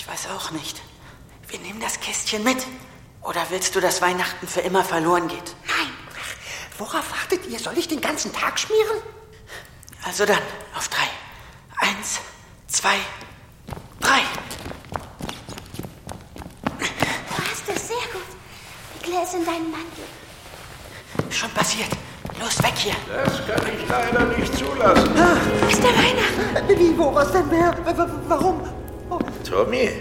Ich weiß auch nicht. Wir nehmen das Kästchen mit. Oder willst du, dass Weihnachten für immer verloren geht? Nein. Worauf wartet ihr? Soll ich den ganzen Tag schmieren? Also dann, auf 3. 1, 2, 3. Du hast es sehr gut. Wickel es in deinen Mantel. Schon passiert. Los, weg hier. Das kann ich leider nicht zulassen. Ist der Weihnachten? Wie, wo, was denn, wer? Warum? Tommy,